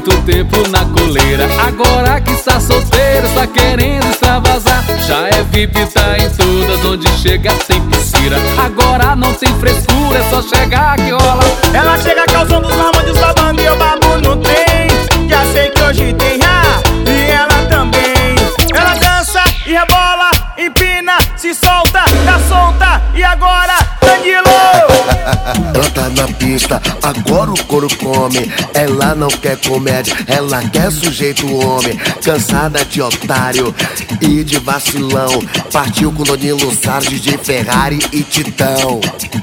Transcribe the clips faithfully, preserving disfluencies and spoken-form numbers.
muito tempo na coleira. Agora que está solteiro, está querendo extravasar. Já é V I P, tá em todas, onde chega tem pulseira. Agora não tem frescura, é só chegar que rola. Ela chega causando os marmanjos da banda e eu babo no trem. Já sei que hoje tem A e ela também. Ela dança e rebola, empina, se solta, tá solta. E agora, Danilo? Ela tá na pista, agora o couro come. Ela não quer comédia, ela quer sujeito homem. Cansada de otário e de vacilão. Partiu com Danilo Sardi, D J Ferrari e Titão.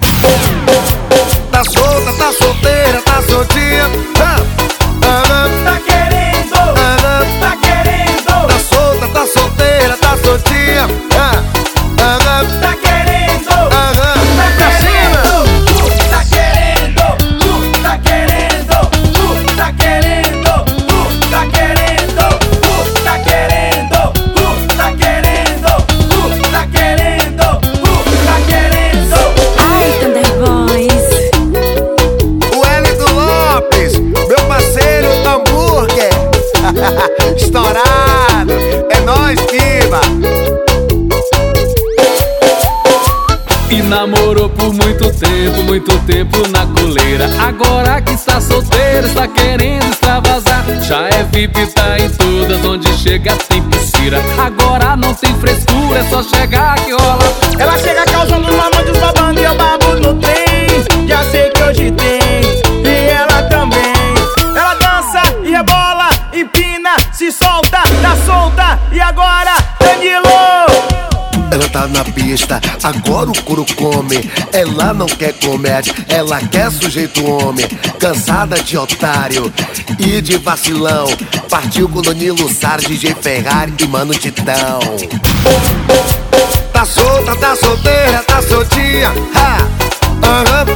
Tá solta, tá solteira, tá soltinha. Ah, ah, Tá querendo, ah, tá querendo, tá solta, tá solteira, tá soltinha. Ah, ah, tá querendo, ah, tá pra cima. querendo, tá querendo, tu tá querendo, tu tá querendo, tu tá querendo, tu tá querendo, tu tá querendo, tu tá querendo, tu tá querendo. Ai, Thunder Boys. O Wellington Lopes, meu parceiro hambúrguer. Estourado, é nóis, Piba. E namorou por muito tempo, muito tempo na coleira. Agora que está solteiro, está querendo extravasar. Já é V I P, tá em todas, onde chega tem pulseira. Agora não tem frescura, é só chegar que rola. Ela chega causando os marmanjos da banda e eu babo no trem. Já sei que hoje tem, e ela também. Ela dança e rebola, empina, se solta, tá solta. E agora, Danilo? Ela tá na pista, agora o couro come. Ela não quer comédia, ela quer sujeito homem. Cansada de otário e de vacilão. Partiu com Danilo Sardi, D J Ferrari e Mano Titão. Tá solta, tá solteira, tá soltinha. Ha! Aham.